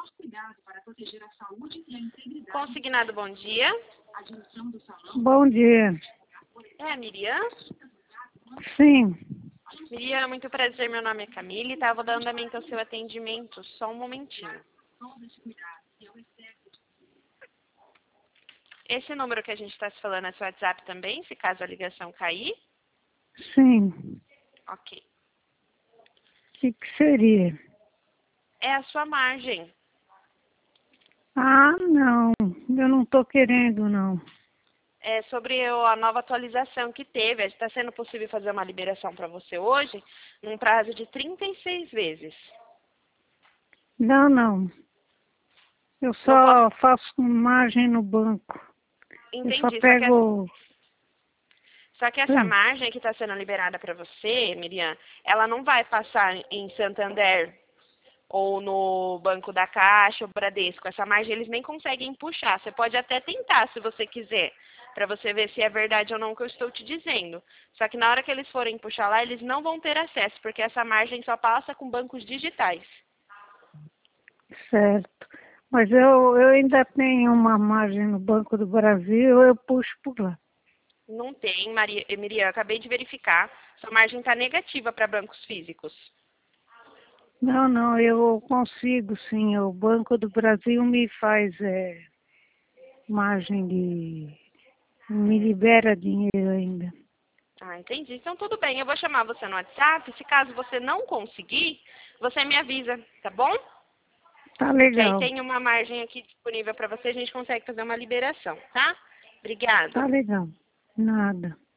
Consignado, bom dia. Bom dia. É a Miriam? Sim. Miriam, muito prazer, meu nome é Camille, estava dando andamento ao seu atendimento, só um momentinho. Esse número que a gente está se falando é seu WhatsApp também, se caso a ligação cair? Sim. Ok. O que seria? É a sua margem. Ah, não. Eu não estou querendo, não. É sobre a nova atualização que teve. Está sendo possível fazer uma liberação para você hoje, num prazo de 36 vezes. Não, não. Eu Não só posso... faço margem no banco. Eu só Entendi, pego... só que essa margem que está sendo liberada para você, Miriam, ela não vai passar em Santander ou no Banco da Caixa ou Bradesco. Essa margem eles nem conseguem puxar. Você pode até tentar, se você quiser, para você ver se é verdade ou não o que eu estou te dizendo. Só que na hora que eles forem puxar lá, eles não vão ter acesso, porque essa margem só passa com bancos digitais. Certo. Mas eu ainda tenho uma margem no Banco do Brasil, eu puxo por lá. Não tem, Miriam, acabei de verificar. Sua margem está negativa para bancos físicos. Não, não, eu consigo sim. O Banco do Brasil me faz margem de... me libera dinheiro ainda. Ah, entendi. Então tudo bem, eu vou chamar você no WhatsApp. Se caso você não conseguir, você me avisa, tá bom? Tá Que aí legal. tem uma margem aqui disponível para você, a gente consegue fazer uma liberação, tá? Obrigada. Tá legal. Nada.